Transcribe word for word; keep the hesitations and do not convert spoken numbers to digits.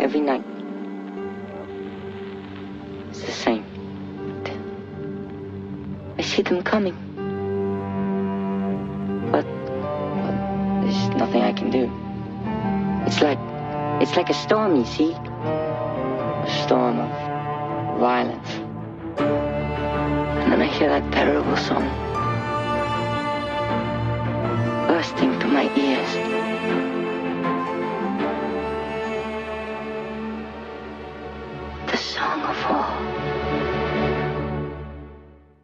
every night. It's the same. I see them coming. But well, there's nothing I can do. It's like, it's like a storm, you see? A storm of violence. And then I hear that terrible song bursting to my ears.